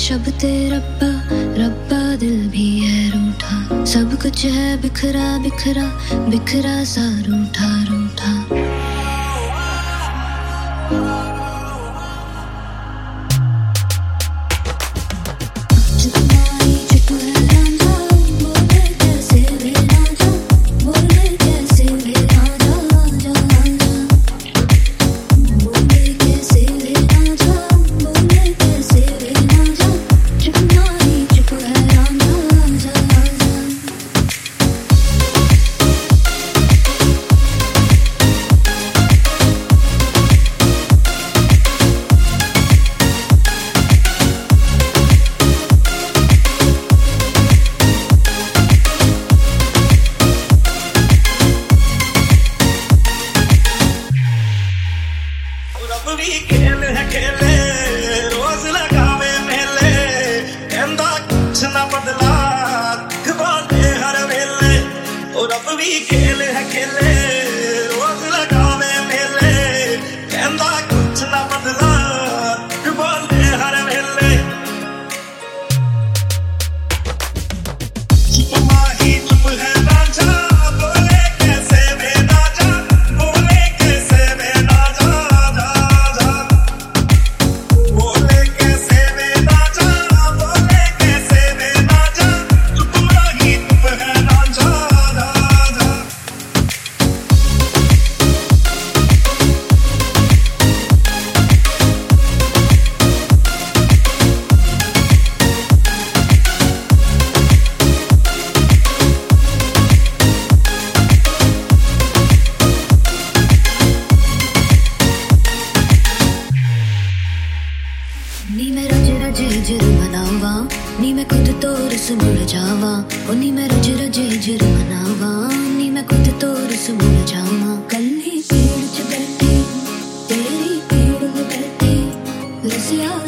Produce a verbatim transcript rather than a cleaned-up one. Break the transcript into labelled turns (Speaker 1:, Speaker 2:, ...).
Speaker 1: शब्दे रब्बा रब्बा दिल भी है रूठा, सब कुछ है बिखरा बिखरा बिखरा सा रूठा रूठा।
Speaker 2: खेल है खेले रोज लगावे मेले, कहंदा कुछ ना बदला खवाले हर वेले। और अब भी खेल है खेले रोज लगावे मेले, कहंदा कुछ ना बदला खवाले हर वेले। माही तुम है राजा बोले कैसे वे राजा, बोले कैसे वे राजा,
Speaker 1: नी मैं रज रजे जिर मनावा, नी मैं खुद तो रस मुड़ जावा। ओ नी मैं रज रजे जिर मनावा, नी मैं खुद तो रस मुड़ जावा। कल्ली पीड़ च बैठी तेरी पीड़ में बैठी रसिया